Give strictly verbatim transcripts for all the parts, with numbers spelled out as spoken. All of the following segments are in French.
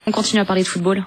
On continue à parler de football.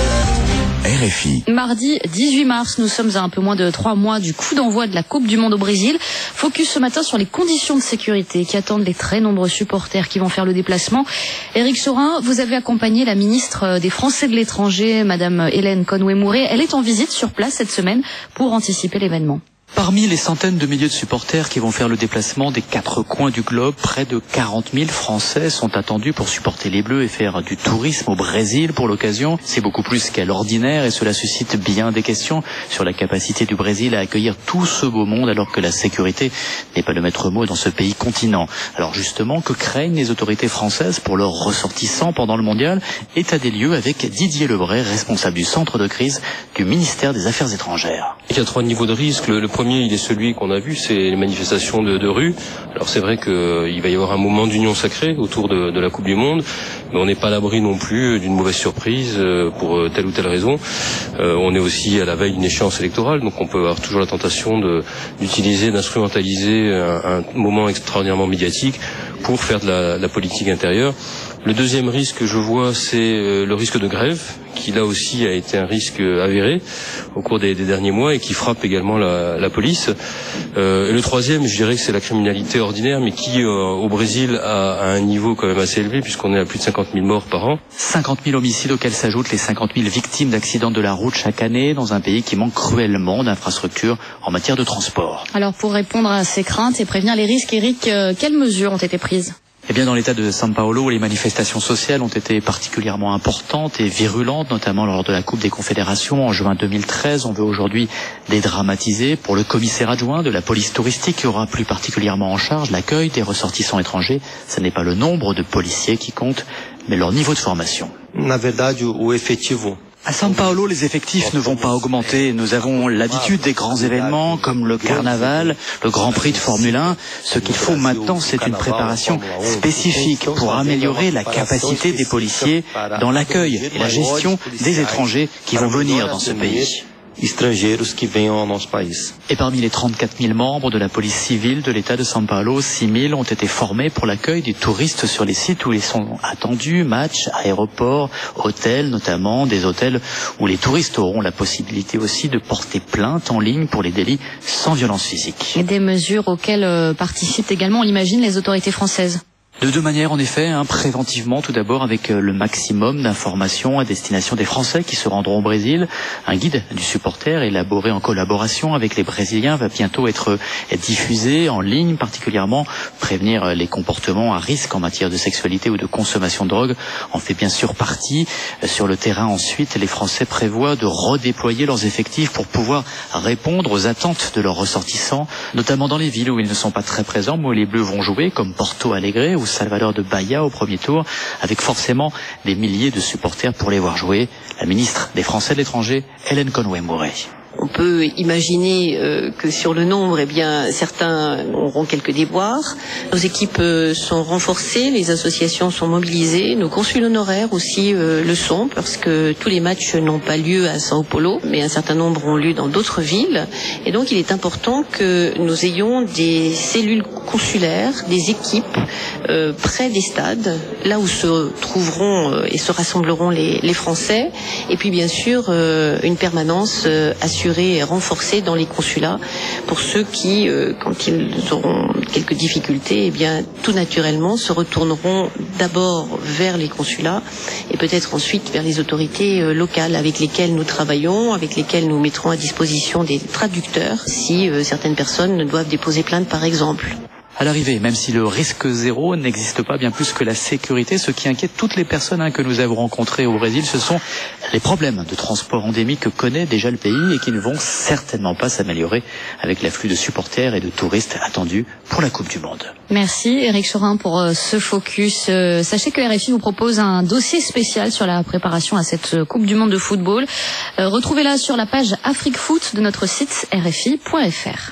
R F I. Mardi dix-huit mars, nous sommes à un peu moins de trois mois du coup d'envoi de la Coupe du Monde au Brésil. Focus ce matin sur les conditions de sécurité qui attendent les très nombreux supporters qui vont faire le déplacement. Éric Chorin, vous avez accompagné la ministre des Français de l'étranger, Madame Hélène Conway-Mouret. Elle est en visite sur place cette semaine pour anticiper l'événement. Parmi les centaines de milliers de supporters qui vont faire le déplacement des quatre coins du globe, près de quarante mille Français sont attendus pour supporter les Bleus et faire du tourisme au Brésil pour l'occasion. C'est beaucoup plus qu'à l'ordinaire et cela suscite bien des questions sur la capacité du Brésil à accueillir tout ce beau monde alors que la sécurité n'est pas le maître mot dans ce pays continent. Alors justement, que craignent les autorités françaises pour leurs ressortissants pendant le mondial? État des lieux avec Didier Lebray, responsable du centre de crise du ministère des Affaires étrangères. Il y a trois niveaux de risque. Le, le premier, il est celui qu'on a vu, c'est les manifestations de, de rue. Alors c'est vrai qu'il euh, va y avoir un moment d'union sacrée autour de, de la Coupe du Monde, mais on n'est pas à l'abri non plus d'une mauvaise surprise euh, pour euh, telle ou telle raison. Euh, on est aussi à la veille d'une échéance électorale, donc on peut avoir toujours la tentation de, d'utiliser, d'instrumentaliser un, un moment extraordinairement médiatique pour faire de la, de la politique intérieure. Le deuxième risque que je vois, c'est euh, le risque de grève, qui là aussi a été un risque avéré au cours des, des derniers mois et qui frappe également la, la police. Euh, et le troisième, je dirais que c'est la criminalité ordinaire, mais qui euh, au Brésil a, a un niveau quand même assez élevé, puisqu'on est à plus de cinquante mille morts par an. cinquante mille homicides auxquels s'ajoutent les cinquante mille victimes d'accidents de la route chaque année dans un pays qui manque cruellement d'infrastructures en matière de transport. Alors pour répondre à ces craintes et prévenir les risques, Éric, euh, quelles mesures ont été prises ? Eh bien, dans l'état de São Paulo, les manifestations sociales ont été particulièrement importantes et virulentes, notamment lors de la Coupe des Confédérations en juin deux mille treize. On veut aujourd'hui dédramatiser. Pour le commissaire adjoint de la police touristique, qui aura plus particulièrement en charge l'accueil des ressortissants étrangers, ce n'est pas le nombre de policiers qui compte, mais leur niveau de formation. Na verdade, o efetivo. À São Paulo, les effectifs ne vont pas augmenter. Nous avons l'habitude des grands événements comme le carnaval, le Grand Prix de Formule un. Ce qu'il faut maintenant, c'est une préparation spécifique pour améliorer la capacité des policiers dans l'accueil et la gestion des étrangers qui vont venir dans ce pays. Estrangeiros que venham ao nosso país. Et parmi les trente-quatre mille membres de la police civile de l'État de São Paulo, six mille ont été formés pour l'accueil des touristes sur les sites où ils sont attendus, matchs, aéroports, hôtels notamment, des hôtels où les touristes auront la possibilité aussi de porter plainte en ligne pour les délits sans violence physique. Et des mesures auxquelles euh, participent également, on l'imagine, les autorités françaises. De deux manières en effet, hein, préventivement tout d'abord avec le maximum d'informations à destination des Français qui se rendront au Brésil. Un guide du supporter élaboré en collaboration avec les Brésiliens va bientôt être diffusé en ligne, particulièrement prévenir les comportements à risque en matière de sexualité ou de consommation de drogue en fait bien sûr partie. Sur le terrain ensuite, les Français prévoient de redéployer leurs effectifs pour pouvoir répondre aux attentes de leurs ressortissants, notamment dans les villes où ils ne sont pas très présents, mais où les Bleus vont jouer, comme Porto Alegre ou Salvador de Bahia au premier tour, avec forcément des milliers de supporters pour les voir jouer. La ministre des Français de l'étranger, Hélène Conway-Mouret. On peut imaginer euh, que sur le nombre, eh bien, certains auront quelques déboires. Nos équipes euh, sont renforcées, les associations sont mobilisées, nos consuls honoraires aussi euh, le sont, parce que tous les matchs n'ont pas lieu à São Paulo, mais un certain nombre ont lieu dans d'autres villes. Et donc, il est important que nous ayons des cellules consulaires, des équipes euh, près des stades, là où se trouveront euh, et se rassembleront les, les Français. Et puis, bien sûr, euh, une permanence euh, assurée et renforcée dans les consulats pour ceux qui, euh, quand ils auront quelques difficultés, eh bien, tout naturellement se retourneront d'abord vers les consulats et peut-être ensuite vers les autorités euh, locales avec lesquelles nous travaillons, avec lesquelles nous mettrons à disposition des traducteurs si euh, certaines personnes doivent déposer plainte par exemple. À l'arrivée, même si le risque zéro n'existe pas, bien plus que la sécurité, ce qui inquiète toutes les personnes hein, que nous avons rencontrées au Brésil, ce sont les problèmes de transport endémique que connaît déjà le pays et qui ne vont certainement pas s'améliorer avec l'afflux de supporters et de touristes attendus pour la Coupe du Monde. Merci Éric Chorin pour euh, ce focus. Euh, sachez que R F I vous propose un dossier spécial sur la préparation à cette Coupe du Monde de football. Euh, retrouvez-la sur la page Afrique Foot de notre site r f i point f r.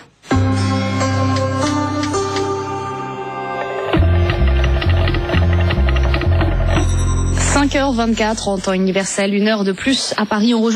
cinq heures vingt-quatre en temps universel, une heure de plus à Paris. On rejoint